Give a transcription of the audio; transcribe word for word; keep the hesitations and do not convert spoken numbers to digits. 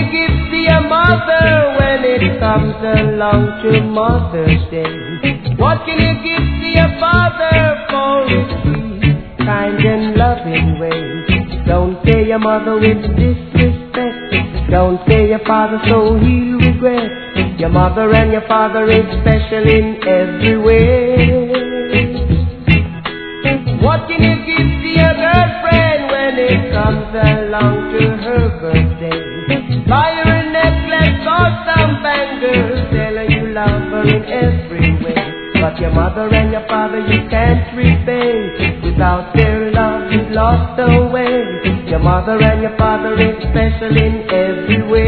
give to your mother when it comes along to Mother's Day? What can you give to your father for his sweet, kind and loving way? Don't pay your mother with disrespect. Don't pay your father so he'll regret. Your mother and your father is special in every way. What can you give to your girlfriend when it comes along to her birthday? Buy her a necklace or some bangles, tell her you love her in every way. But your mother and your father you can't repay. Without their love you've lost the way. Your mother and your father is special in every way.